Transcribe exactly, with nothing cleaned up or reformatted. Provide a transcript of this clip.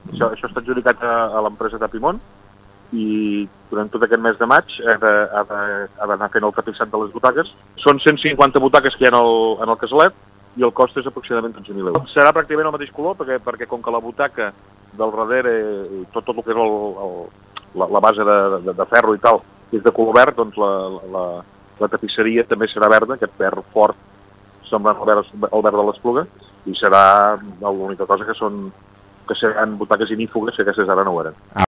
Això, això està adjudicat a, a l'empresa Tapimont i durant tot aquest mes de maig ha d'anar fent el tapissat de les butaques. Són cent cinquanta butaques que hi ha en el, en el casalet i el cost és aproximadament dotze mil euros. Serà pràcticament el mateix color perquè, perquè com que la butaca del darrere, tot, tot el que és el, el, la, la base de, de, de ferro i tal, és de color verd, doncs la, la, la tapisseria també serà verda, aquest verd fort semblant al verd, al verd de l'Espluga, i serà l'única cosa que són que seran butaques inífugues, que aquestes ara no ho eren.